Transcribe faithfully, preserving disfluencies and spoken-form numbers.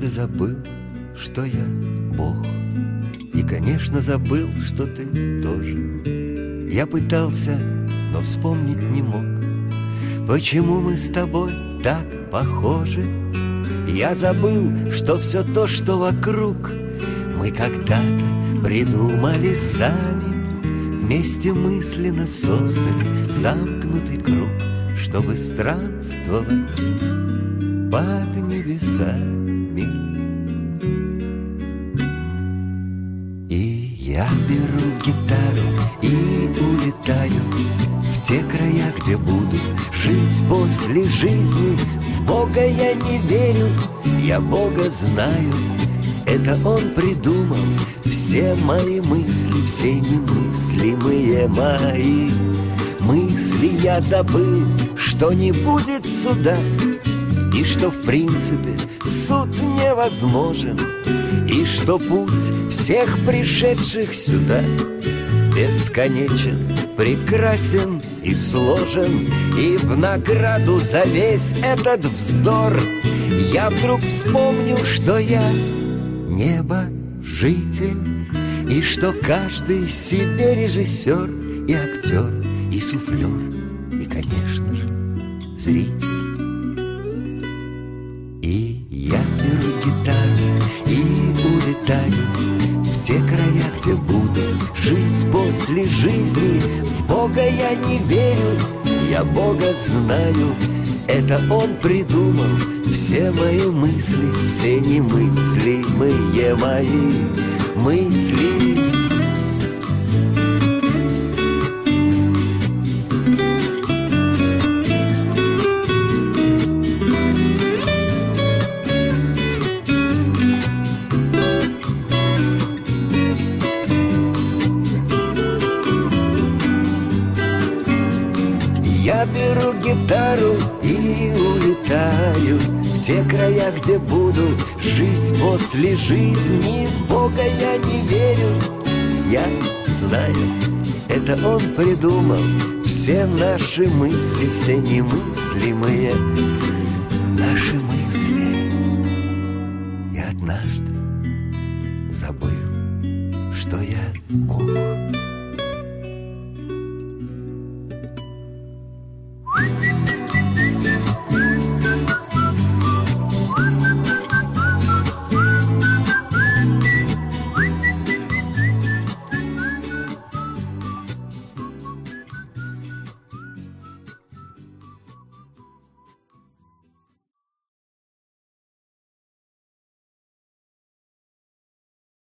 однажды забыл, что я Бог. И, конечно, забыл, что ты тоже. Я пытался, но вспомнить не мог. Почему мы с тобой так похожи? Я забыл, что все то, что вокруг, мы когда-то придумали сами. Вместе мысленно создали замкнутый круг, чтобы странствовать под небесами. И я беру гитару и улетаю в те края, где буду жить после жизни. В Бога я не верю, я Бога знаю. Это Он придумал все мои мысли, все немыслимые мои мысли. Я забыл, что не будет суда, и что в принципе суд невозможен, и что путь всех пришедших сюда бесконечен, прекрасен и сложен. И в награду за весь этот вздор я вдруг вспомню, что я небожитель, и что каждый себе режиссер и актер, и суфлер, и, конечно же, зритель. И я беру гитару и улетаю в те края, где буду жить после жизни. В Бога я не верю, я Бога знаю. Это Он придумал все мои мысли, все немыслимые мои мысли. Я беру гитару и улетаю в те края, где буду жить после жизни. В Бога я не верю, я знаю. Это Он придумал все наши мысли, все немыслимые